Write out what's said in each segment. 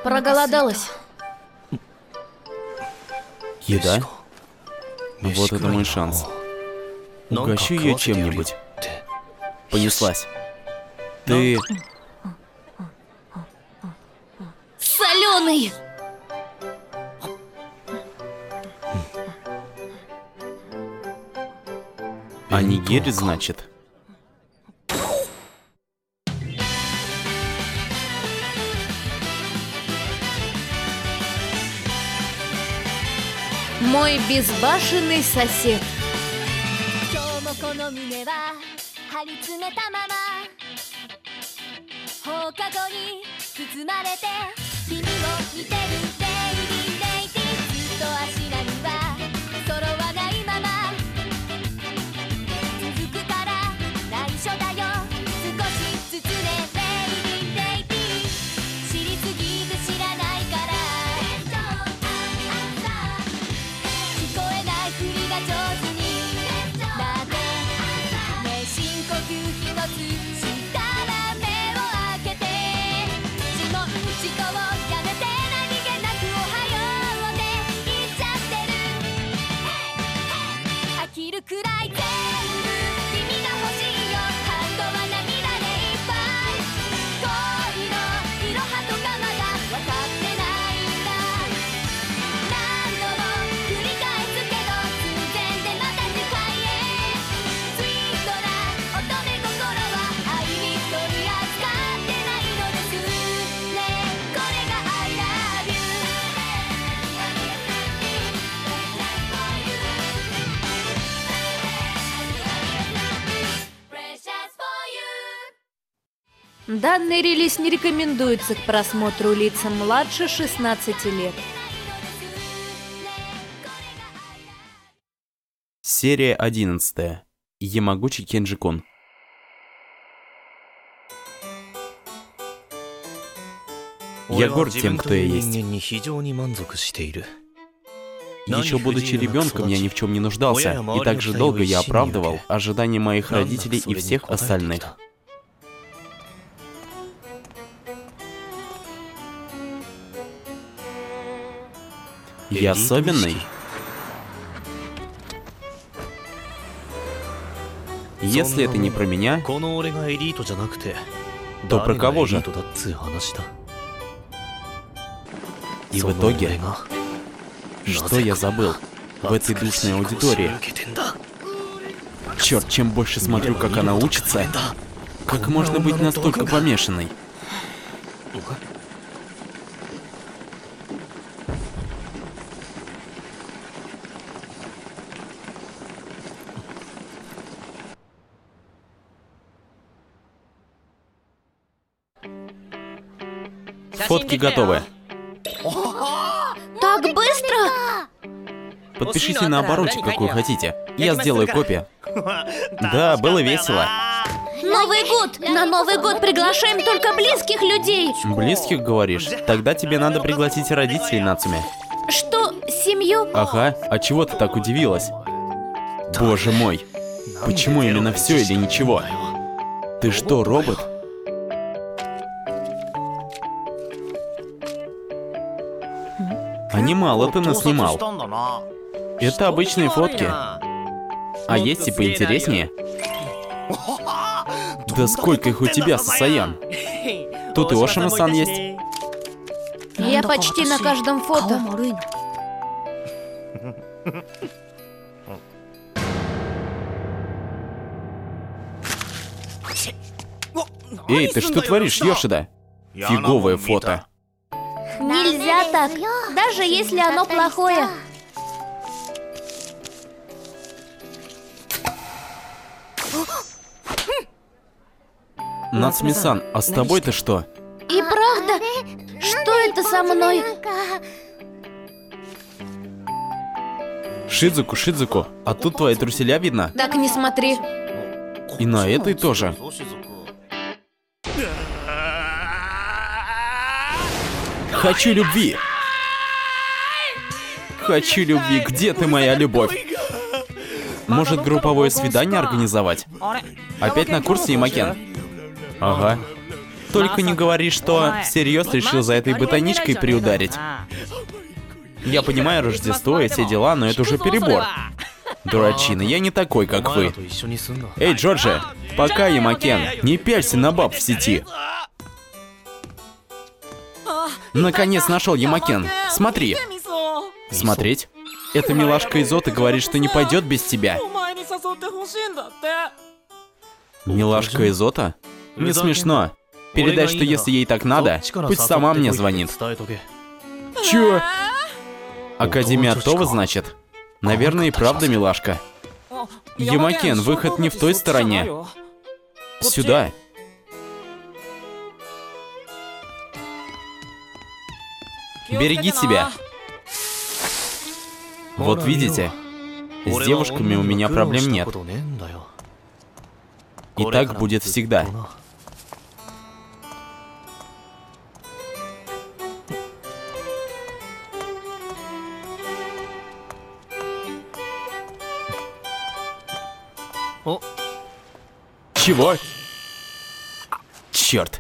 Проголодалась. Еда? Вот это мой шанс. Угощу ее чем-нибудь. Понеслась. Ты... Соленый! А нигири, значит? Мой безбашенный сосед. Данный релиз не рекомендуется к просмотру лицам младше 16 лет. Серия 11. Ямагучи Кенджи-кун. Я горд тем, кто я есть. Еще будучи ребенком, я ни в чем не нуждался, и также долго я оправдывал ожидания моих родителей и всех остальных. Я особенный? Если это не про меня, то про кого же? И в итоге, что я забыл в этой душной аудитории? Черт, чем больше смотрю, как она учится, как можно быть настолько помешанной? Фотки готовы. Так быстро? Подпишите на обороте, какую хотите. Я сделаю копию. Да, было весело. Новый год! На Новый год приглашаем только близких людей. Близких, говоришь? Тогда тебе надо пригласить родителей Нацуме. Что, семью? Ага, а чего ты так удивилась? Боже мой. Почему именно все или ничего? Ты что, робот? А немало ты наснимал. Это обычные фотки. А есть и поинтереснее? Да сколько их у тебя, Сасаян? Тут и Ошима-сан есть. Я почти на каждом фото. Эй, ты что творишь, Йошида? Фиговое фото. Нельзя так, даже если оно плохое. Нацуми-сан, а с тобой-то что? И правда? Что это со мной? Шидзуку, Шидзуку, а тут твои труселя видно? Так не смотри. И на этой тоже. Хочу любви. Хочу любви. Где ты, моя любовь? Может, групповое свидание организовать? Опять на курсе, Ямакен? Ага. Только не говори, что всерьез решил за этой ботаничкой приударить. Я понимаю Рождество и все дела, но это уже перебор. Дурачина, я не такой, как вы. Эй, Джорджи, пока, Ямакен, не пялься на баб в сети. Наконец нашел, Ямакен. Смотри. Смотреть? Эта милашка Изота говорит, что не пойдет без тебя. Милашка Изота? Не смешно. Передай, что если ей так надо, пусть сама мне звонит. Чё? Академия Оттова, значит? Наверное, и правда, милашка. Ямакен, выход не в той стороне. Сюда. Береги себя. Вот видите, с девушками у меня проблем нет. И так будет всегда. Чего? Черт.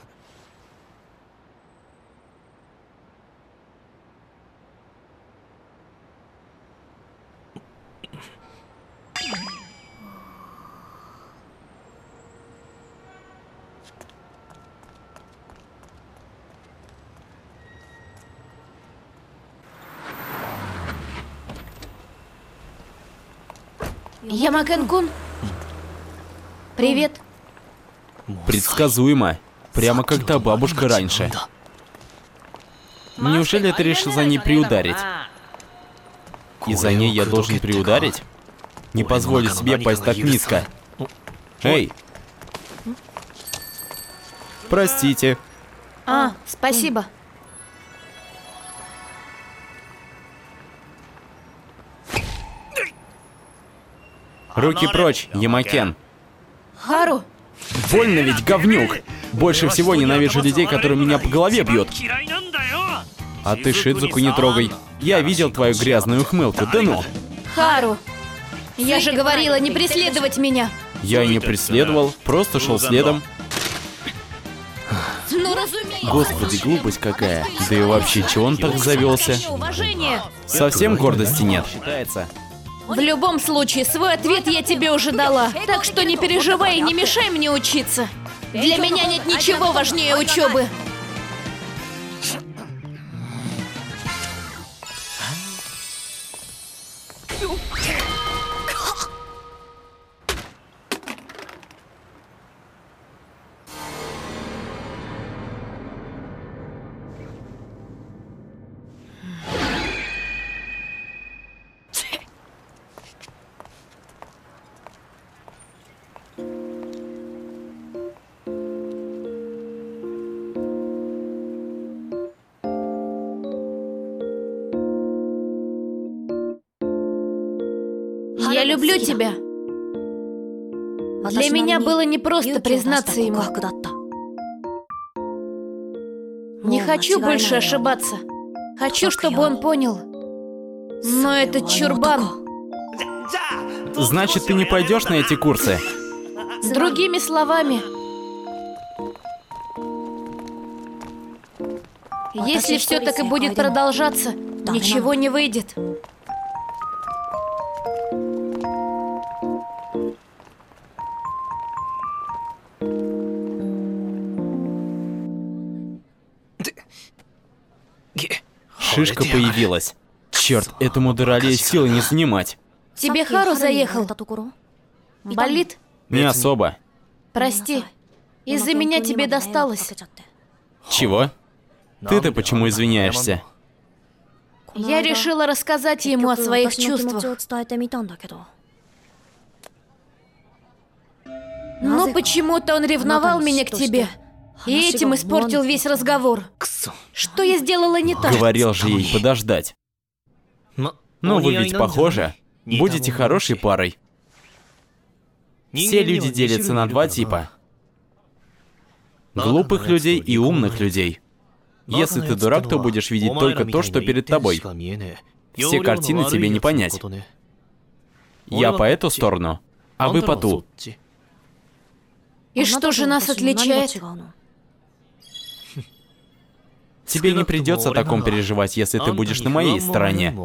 Ямакен-кун. Привет. Предсказуемо. Прямо как та бабушка раньше. Неужели ты решил за ней приударить? И за ней я должен приударить? Не позволю себе пасть так низко. Эй! Простите. Спасибо. Руки прочь, Ямакен. Хару. Больно ведь, говнюк. Больше всего ненавижу людей, которые меня по голове бьют. А ты Шидзуку не трогай. Я видел твою грязную ухмылку, да ну. Хару. Я же говорила не преследовать меня. Я и не преследовал, просто шел следом. Ну, разумеется. Господи, глупость какая. Да и вообще, чего он так завелся? Уважение. Совсем гордости нет. Считается. В любом случае, свой ответ я тебе уже дала. Так что не переживай и не мешай мне учиться. Для меня нет ничего важнее учебы. Я люблю тебя. Для меня было непросто признаться ему. Не хочу больше ошибаться. Хочу, чтобы он понял. Но этот чурбан... Значит, ты не пойдешь на эти курсы? Другими словами, если все так и будет продолжаться, ничего не выйдет. Шишка появилась. Черт, этому дуралею силы не занимать. Тебе Хару заехал? Болит? Не особо. Прости. Из-за меня тебе досталось. Чего? Ты-то почему извиняешься? Я решила рассказать ему о своих чувствах. Но почему-то он ревновал меня к тебе. И этим испортил весь разговор. Что я сделала не так? Говорил же ей подождать. Ну вы ведь похожи. Будете хорошей парой. Все люди делятся на два типа. Глупых людей и умных людей. Если ты дурак, то будешь видеть только то, что перед тобой. Все картины тебе не понять. Я по эту сторону, а вы по ту. И что же нас отличает? Тебе не придется о таком переживать, если ты будешь на моей стороне.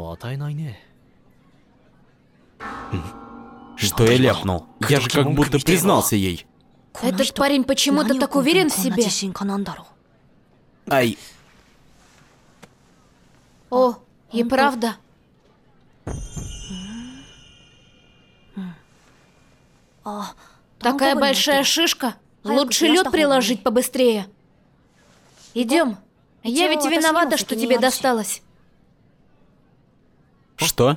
Что я ляпнул? Я же как будто признался ей. Этот парень почему-то так уверен в себе. Ай. О, и правда. Такая большая шишка. Лучше лед приложить побыстрее. Идем. Я ведь виновата, что тебе досталось. Что?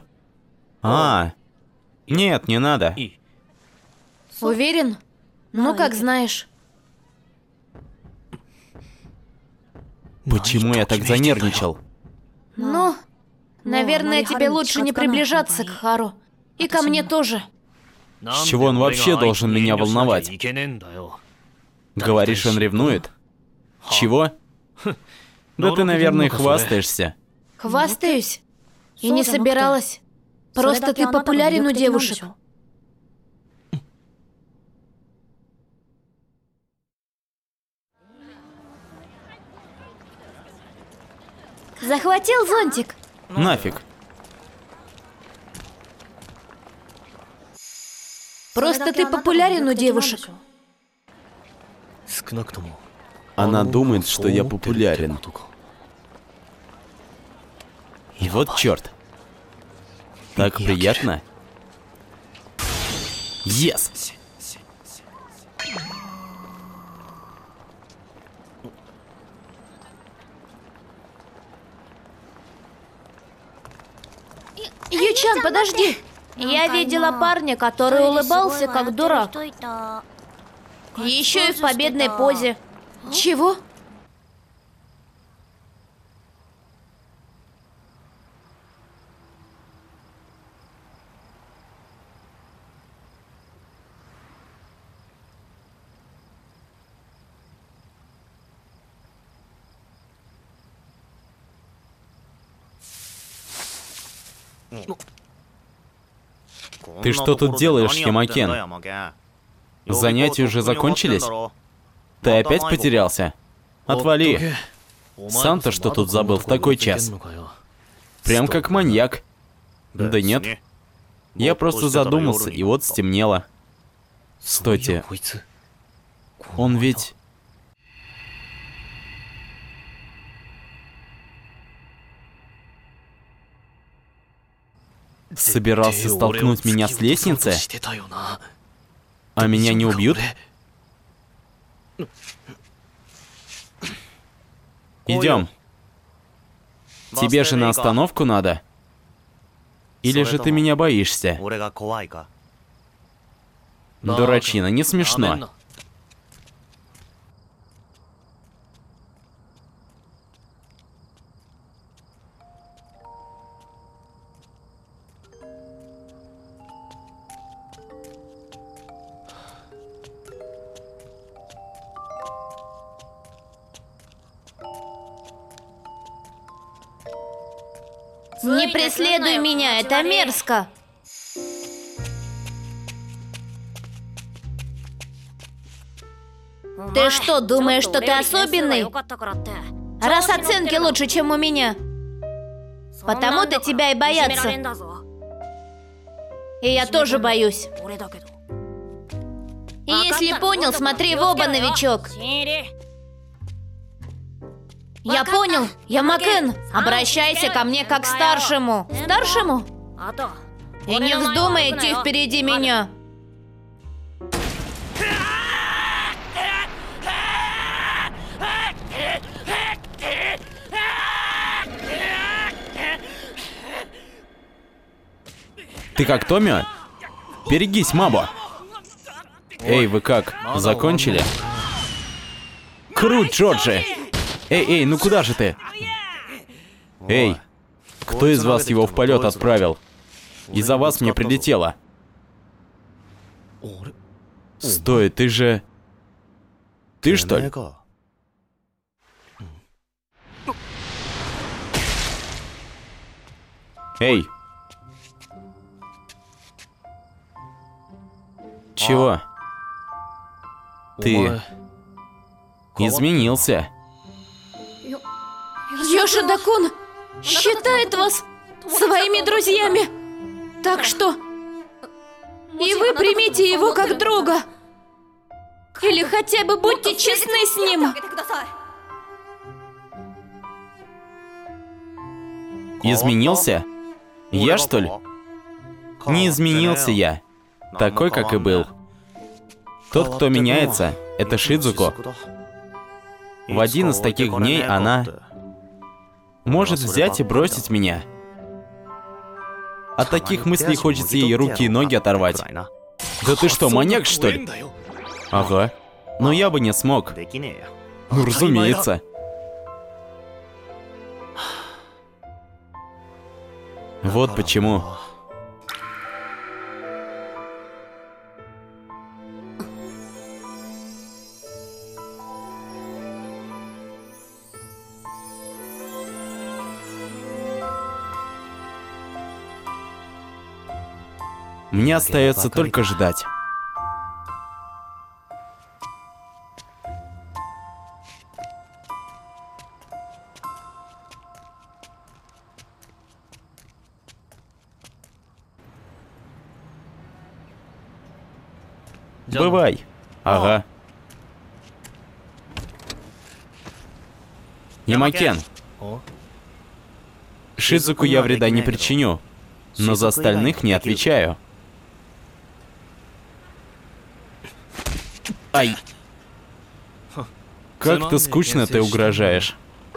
Нет, не надо. Уверен? Ну, как знаешь. Почему я так занервничал? Ну, наверное, тебе лучше не приближаться к Хару. И ко мне тоже. С чего он вообще должен меня волновать? Говоришь, он ревнует? Чего? Да ты, наверное, хвастаешься. Хвастаюсь? И не собиралась. Просто ты популярен у девушек. Захватил зонтик? Нафиг. Просто ты популярен у девушек. Она думает, что я популярен. И вот черт. Так приятно. Yes! Ючан, подожди! Я видела парня, который улыбался как дурак. Еще и в победной позе. Чего? Ты что тут делаешь, Ямакен? Занятия уже закончились? Ты опять потерялся? Отвали. Сам-то что тут забыл в такой час? Прям как маньяк. Да нет. Я просто задумался, и вот стемнело. Стойте. Он ведь... собирался столкнуть меня с лестницы? А меня не убьют? Идем. Тебе же на остановку надо? Или же ты меня боишься? Дурачина, не смешно. Не преследуй меня, это мерзко. Ты что, думаешь, что ты особенный? Раз оценки лучше, чем у меня. Потому-то тебя и боятся. И я тоже боюсь. И если понял, смотри в оба, новичок. Я понял, Ямакен, обращайся ко мне как к старшему. Старшему? И не вздумай идти впереди меня. Ты как Томио? Берегись, Мабо. Эй, вы как, закончили? Крут, Джорджи! Эй, ну куда же ты? Эй, кто из вас его в полет отправил? Из-за вас мне прилетело. Стой, ты же... Ты что ли? Эй! Чего? Ты... изменился. Йошида-кун считает вас своими друзьями. Так что и вы примите его как друга. Или хотя бы будьте честны с ним. Изменился? Я, что ли? Не изменился я. Такой, как и был. Тот, кто меняется, это Шидзуко. В один из таких дней она может взять и бросить меня. От таких мыслей хочется ей руки и ноги оторвать. Да ты что, маньяк, что ли? Ага. Но я бы не смог. Ну, разумеется. Вот почему. Мне остается только ждать. Бывай. Ага. Ямакен. Шидзуку я вреда не причиню, но за остальных не отвечаю. Ай. Как-то скучно ты угрожаешь.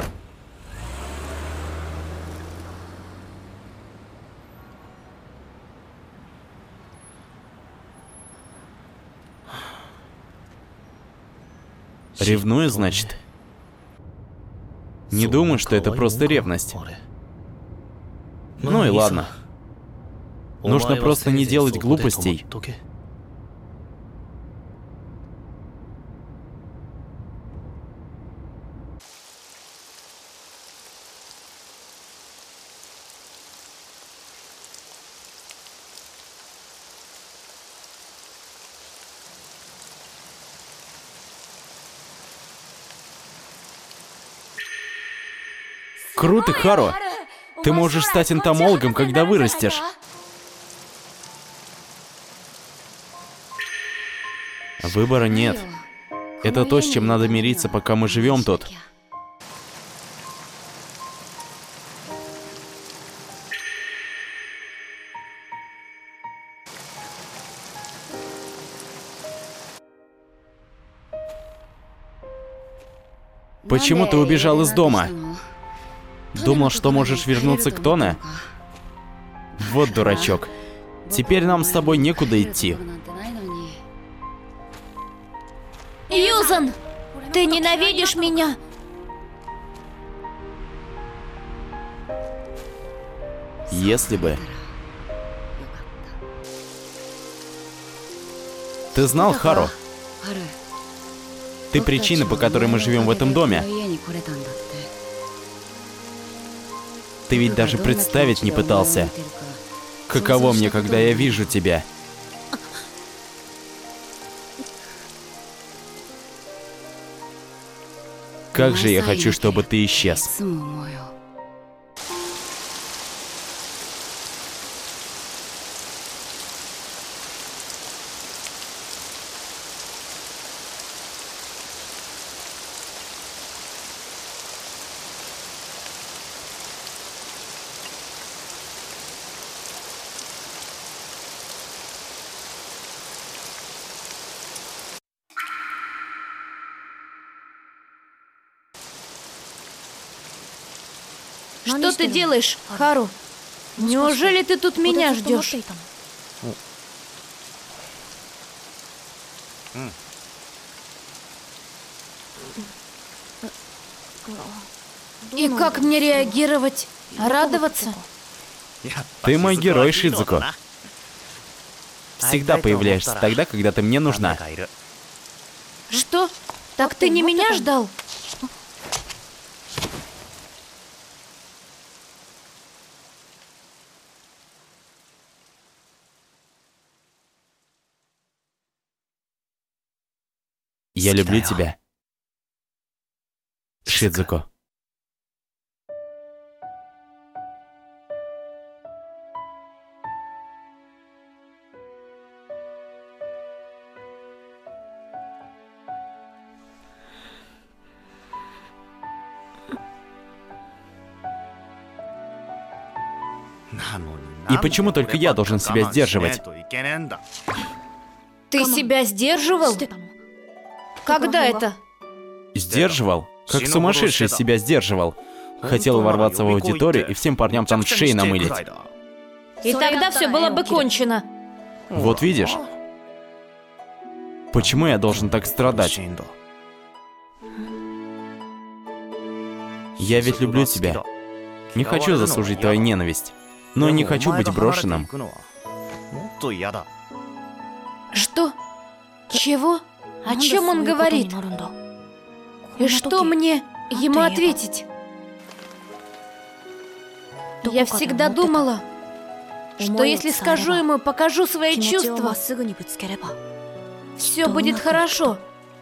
Ревную, значит? Не думаю, что это просто ревность. Ну и ладно. Нужно просто не делать глупостей. Круто, Хару! Ты можешь стать энтомологом, когда вырастешь. Выбора нет. Это то, с чем надо мириться, пока мы живем тут. Почему ты убежал из дома? Думал, что можешь вернуться к Тоне? Вот дурачок. Теперь нам с тобой некуда идти. Юзан, ты ненавидишь меня? Если бы. Ты знал, Хару? Ты причина, по которой мы живем в этом доме. Ты ведь даже представить не пытался. Каково мне, когда я вижу тебя? Как же я хочу, чтобы ты исчез. Что ты делаешь, Хару? Неужели ты тут меня ждешь? И как мне реагировать? Радоваться? Ты мой герой, Шидзуко. Всегда появляешься тогда, когда ты мне нужна. Что? Так ты не меня ждал? Я люблю тебя, Шидзуко. И почему только я должен себя сдерживать? Ты себя сдерживал? Когда это? Сдерживал? Как сумасшедший себя сдерживал. Хотел ворваться в аудиторию и всем парням там шеи намылить. И тогда все было бы кончено. Вот видишь? Почему я должен так страдать? Я ведь люблю тебя. Не хочу заслужить твою ненависть. Но не хочу быть брошенным. Что? Чего? О чем он говорит? И что мне ему ответить? Я всегда думала, что если скажу ему, покажу свои чувства, все будет хорошо.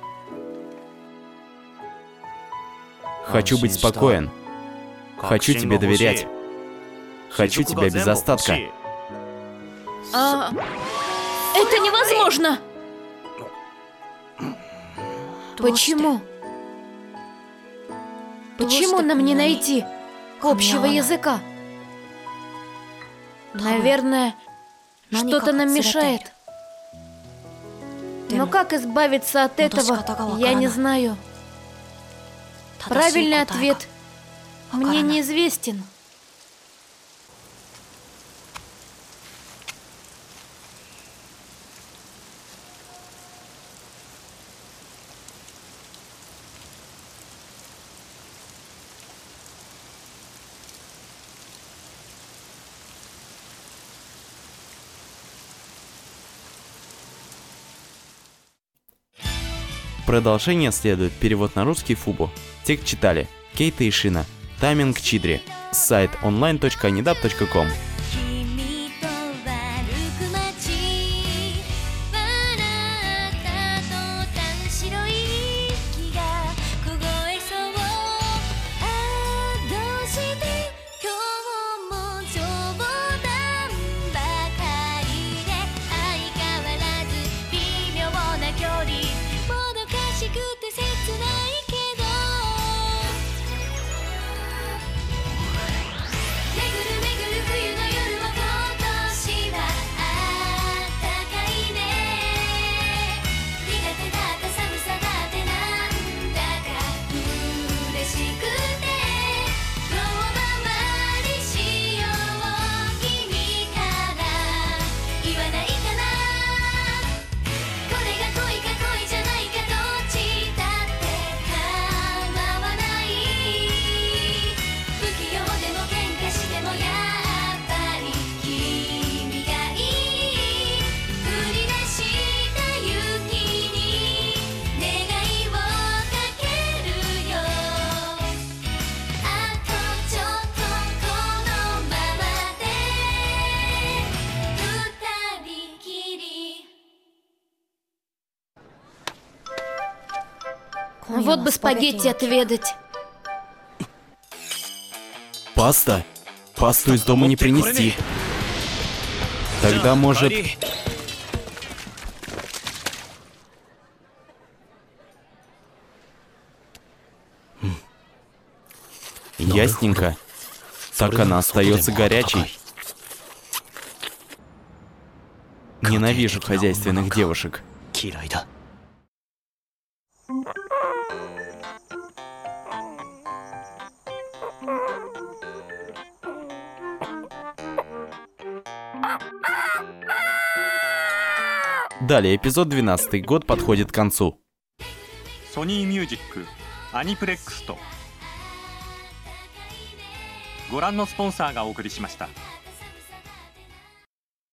Хочу быть спокоен. Хочу тебе доверять. Хочу тебя без остатка. Это невозможно! Почему? Почему нам не найти общего языка? Наверное, что-то нам мешает. Но как избавиться от этого, я не знаю. Правильный ответ мне неизвестен. Продолжение следует. Перевод на русский Фубу. Текст читали Кейта и Шина. Тайминг Чидри. Сайт online.anidap.com. Вот бы спагетти отведать. Паста? Пасту из дома не принести. Тогда может... Ясненько. Так она остается горячей. Ненавижу хозяйственных девушек. Далее, эпизод 12. Год подходит к концу. Sony Music Aniplex とご覧のスポンサーがお送りしました。